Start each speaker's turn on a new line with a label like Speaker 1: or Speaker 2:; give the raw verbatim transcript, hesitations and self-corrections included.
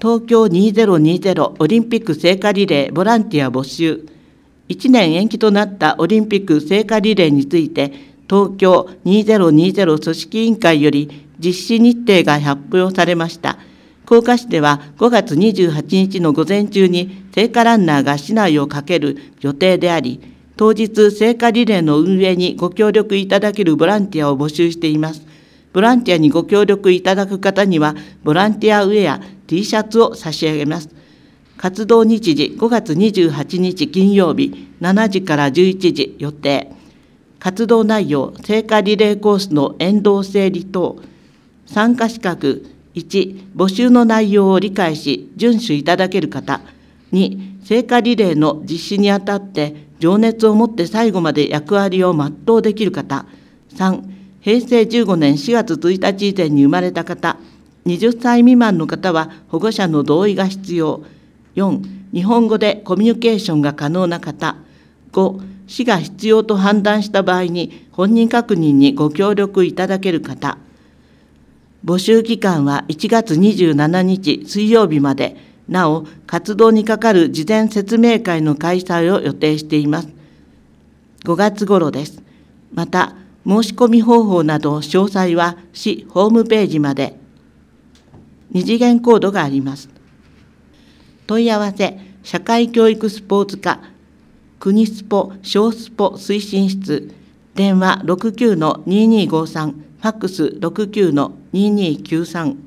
Speaker 1: 東京にせんにじゅうオリンピック聖火リレーボランティア募集。いちねん延期となったオリンピック聖火リレーについて、東京にせんにじゅう組織委員会より実施日程が発表されました。福岡市ではごがつにじゅうはちにちの午前中に聖火ランナーが市内を駆ける予定であり、当日聖火リレーの運営にご協力いただけるボランティアを募集しています。ボランティアにご協力いただく方には、ボランティアウェア T シャツを差し上げます。活動日時ごがつにじゅうはちにち金曜日しちじからじゅういちじ予定。活動内容、聖火リレーコースの沿道整理等。参加資格、いち、募集の内容を理解し、遵守いただける方。に、聖火リレーの実施にあたって、情熱を持って最後まで役割を全うできる方。さん、へいせいじゅうごねんしがつついたち以前に生まれた方。はたち未満の方は保護者の同意が必要。よん、日本語でコミュニケーションが可能な方。ご、市が必要と判断した場合に本人確認にご協力いただける方。募集期間はいちがつにじゅうしちにち水曜日まで。なお、活動にかかる事前説明会の開催を予定しています。ごがつ頃です。また、申し込み方法など詳細は市ホームページまで。二次元コードがあります。問い合わせ、社会教育スポーツ課、国スポ小スポ推進室、電話 ろくきゅうのにーにーごさん、ファックス ろくきゅうのにーにーきゅうさん。